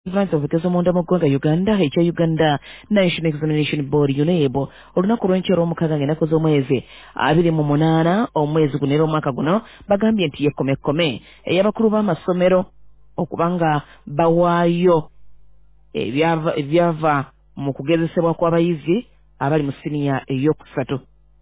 Advance of Bigezo Munda Mugwanga Uganda, Uganda National Examination Board UNEB, olunaku lw'enkyero omukaaga ng'ennaku z'omwezi 28 omwezi guno omwaka guno bagambye nti yekomekome ey'abakulu b'amasomero okubanga bawaayo ebyava mu kugezesebwa kw'abayizi abali mu siniya ey'okusatu.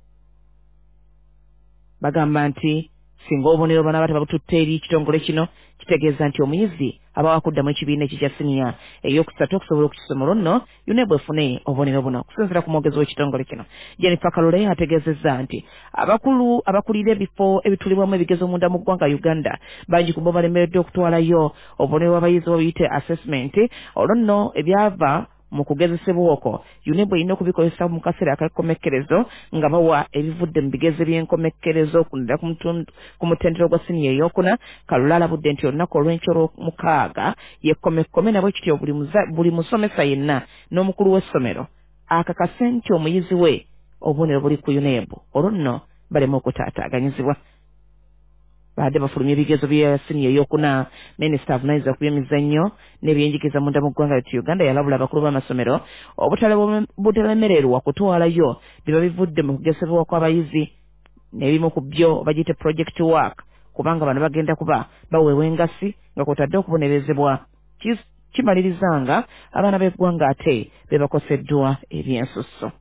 Bagamba nti singa obubonero bano abati babututte eri ekitongole kino kitegeeza nti omuyizi aba wakuddamu ekibiina ekikya siniya ey'okusatu okusobola okukisomero nno UNEB efune obubonero buno okusinziira ku mwogezi w'ekitongole kino. Jennifer Kalule ategeezezza nti abakulira ebifo ebitulibwamu ebigezo munda mu ggwanga Uganda bangi ku bo balemereddwa okutwalayo obubonero bw'abayizi buyite assessment olwo nno ebyava mu kugezesebwa okwo UNEB erina okubikozesa mu kaseera ak'ekkomekkerezo nga bawa ebivudde mu bigezo by'enkomekkerezo okundira ku mutendera gwa siniya ey'okuna. Kalula alabudde nti olunaku olw'enkyero mukaaga yekkomekkome nabwe kityo buli musomesa yenna n'omukulu w'essomero akakase nti omuyizi we obubonero buli ku UNEB olwo nno baleme okutaataaganyizibwa. Badde bafulumya ebigezo bya siniya ey'okuna, minisita avunaanyizibwa ku by'emizannyo n'ebyenjigiriza munda mu ggwanga ly'etu Uganda yalabula abakulu b'amasomero obutalemererwa kutwalayo biba bivudde mu kugezesebwa kw'abayizi n'ebimu ku byo bagiyite project work kubanga bano bagenda kuba baweewa engasi nga kwotadde okubonerezebwa. Kimalirizanga abaana b'eggwanga ate be bakoseddwa ebyensusso.